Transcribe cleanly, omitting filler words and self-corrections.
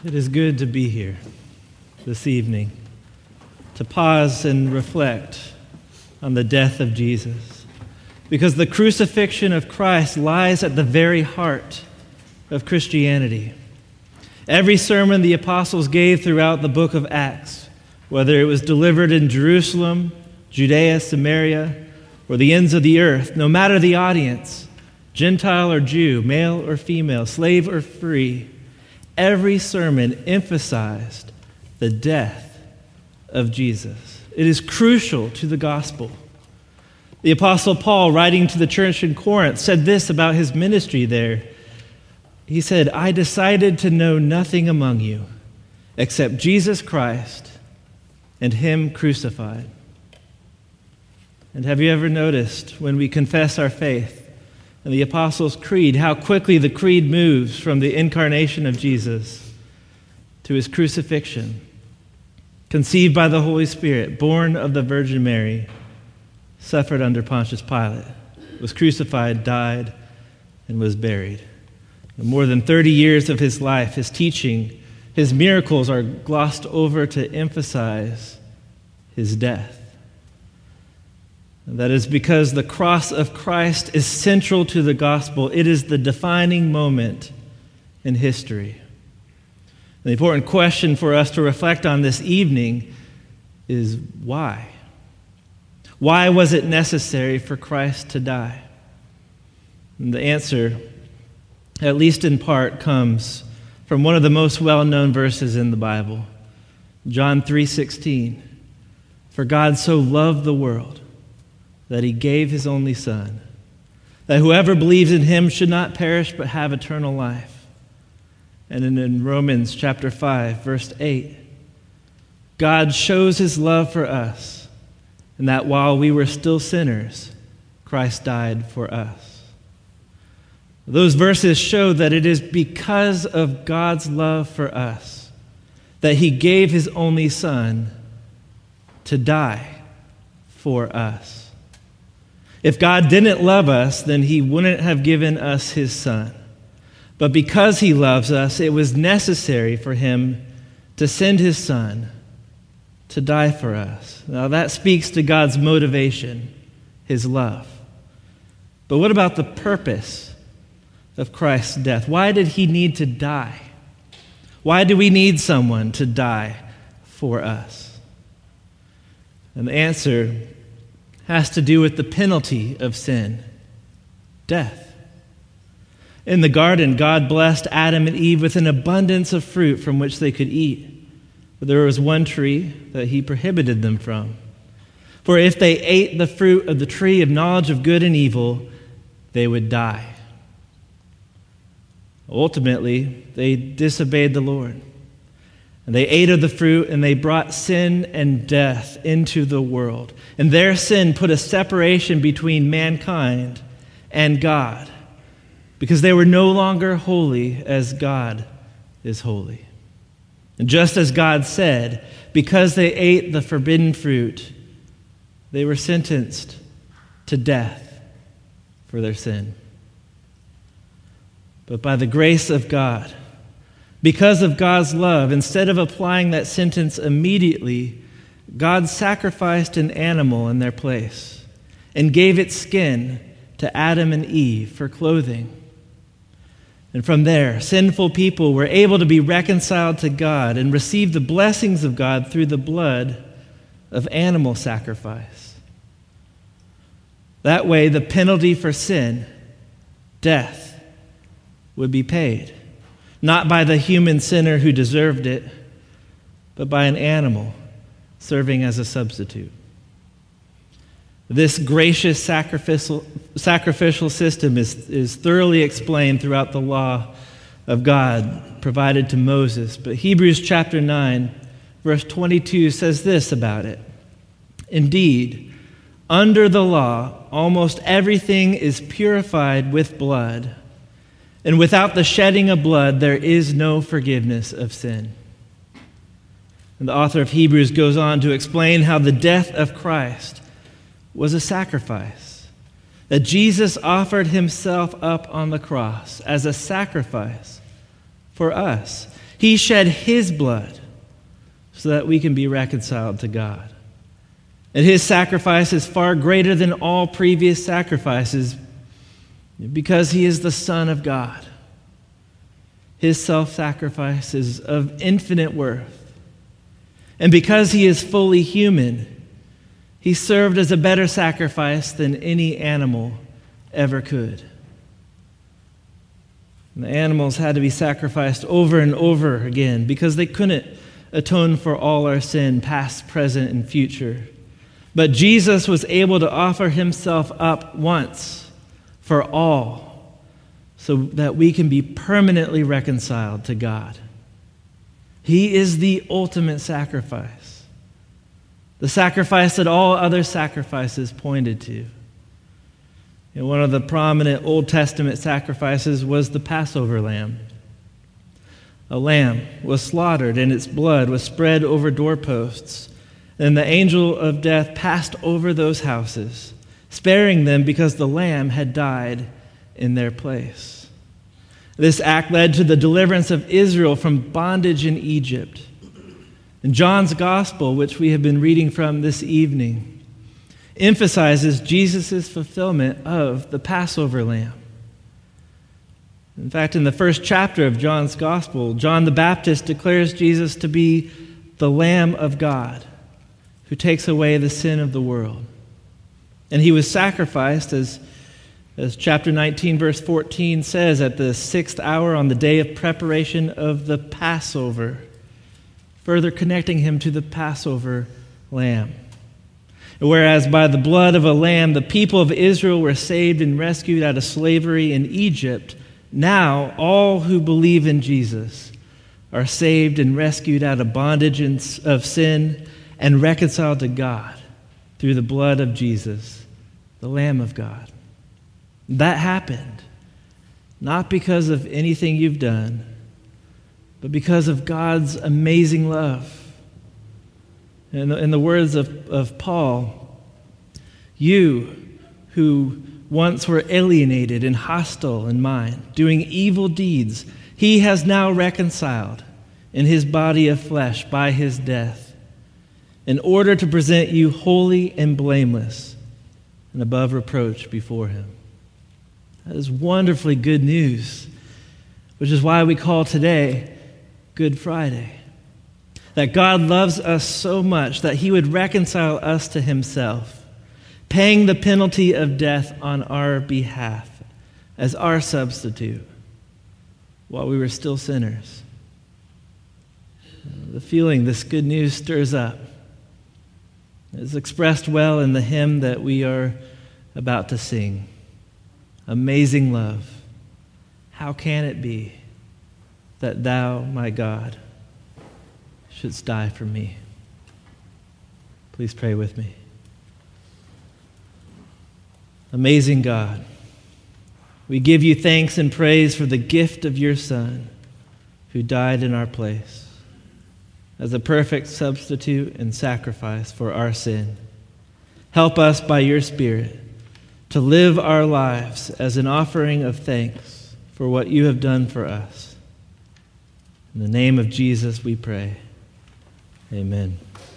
It is good to be here this evening, to pause and reflect on the death of Jesus, because the crucifixion of Christ lies at the very heart of Christianity. Every sermon the apostles gave throughout the book of Acts, whether it was delivered in Jerusalem, Judea, Samaria, or the ends of the earth, no matter the audience, Gentile or Jew, male or female, slave or free, every sermon emphasized the death of Jesus. It is crucial to the gospel. The Apostle Paul, writing to the church in Corinth, said this about his ministry there. He said, "I decided to know nothing among you except Jesus Christ and Him crucified." And have you ever noticed when we confess our faith in the Apostles' Creed, how quickly the creed moves from the incarnation of Jesus to His crucifixion, conceived by the Holy Spirit, born of the Virgin Mary, suffered under Pontius Pilate, was crucified, died, and was buried. In more than 30 years of His life, His teaching, His miracles are glossed over to emphasize His death. And that is because the cross of Christ is central to the gospel. It is the defining moment in history. The important question for us to reflect on this evening is why? Why was it necessary for Christ to die? And the answer, at least in part, comes from one of the most well-known verses in the Bible, John 3:16. "For God so loved the world that He gave His only Son, that whoever believes in Him should not perish but have eternal life." And in Romans chapter 5, verse 8, God shows His love for us, and that while we were still sinners, Christ died for us. Those verses show that it is because of God's love for us that He gave His only Son to die for us. If God didn't love us, then He wouldn't have given us His Son. But because He loves us, it was necessary for Him to send His Son to die for us. Now that speaks to God's motivation, His love. But what about the purpose of Christ's death? Why did He need to die? Why do we need someone to die for us? And the answer has to do with the penalty of sin, death. In the garden, God blessed Adam and Eve with an abundance of fruit from which they could eat. But there was one tree that He prohibited them from. For if they ate the fruit of the tree of knowledge of good and evil, they would die. Ultimately, they disobeyed the Lord. And they ate of the fruit, and they brought sin and death into the world. And their sin put a separation between mankind and God, because they were no longer holy as God is holy. And just as God said, because they ate the forbidden fruit, they were sentenced to death for their sin. But by the grace of God, because of God's love, instead of applying that sentence immediately, God sacrificed an animal in their place and gave its skin to Adam and Eve for clothing. And from there, sinful people were able to be reconciled to God and receive the blessings of God through the blood of animal sacrifice. That way, the penalty for sin, death, would be paid. Not by the human sinner who deserved it, but by an animal serving as a substitute. This gracious sacrificial system is thoroughly explained throughout the law of God provided to Moses. But Hebrews chapter 9, verse 22 says this about it. "Indeed, under the law, almost everything is purified with blood. And without the shedding of blood, there is no forgiveness of sin." And the author of Hebrews goes on to explain how the death of Christ was a sacrifice. That Jesus offered Himself up on the cross as a sacrifice for us. He shed his blood so that we can be reconciled to God. And his sacrifice is far greater than all previous sacrifices because he is the Son of God. His self-sacrifice is of infinite worth. And because he is fully human, he served as a better sacrifice than any animal ever could. And the animals had to be sacrificed over and over again because they couldn't atone for all our sin, past, present, and future. But Jesus was able to offer himself up once for all so that we can be permanently reconciled to God. He is the ultimate sacrifice, the sacrifice that all other sacrifices pointed to. And one of the prominent Old Testament sacrifices was the Passover lamb. A lamb was slaughtered and its blood was spread over doorposts. And the angel of death passed over those houses, sparing them because the lamb had died in their place. This act led to the deliverance of Israel from bondage in Egypt. And John's gospel, which we have been reading from this evening, emphasizes Jesus' fulfillment of the Passover lamb. In fact, in the first chapter of John's gospel, John the Baptist declares Jesus to be the Lamb of God, who takes away the sin of the world. And he was sacrificed, as chapter 19, verse 14 says, at the 6th hour on the day of preparation of the Passover, further connecting him to the Passover lamb. Whereas by the blood of a lamb, the people of Israel were saved and rescued out of slavery in Egypt, now all who believe in Jesus are saved and rescued out of bondage of sin and reconciled to God through the blood of Jesus, the Lamb of God. That happened not because of anything you've done, but because of God's amazing love. In the words of Paul, you who once were alienated and hostile in mind, doing evil deeds, he has now reconciled in his body of flesh by his death, in order to present you holy and blameless and above reproach before him. That is wonderfully good news, which is why we call today Good Friday. That God loves us so much that he would reconcile us to himself, paying the penalty of death on our behalf as our substitute while we were still sinners. The feeling this good news stirs up is expressed well in the hymn that we are about to sing. Amazing love, how can it be that thou, my God, shouldst die for me? Please pray with me. Amazing God, we give you thanks and praise for the gift of your Son who died in our place as a perfect substitute and sacrifice for our sin. Help us by your Spirit to live our lives as an offering of thanks for what you have done for us. In the name of Jesus we pray. Amen.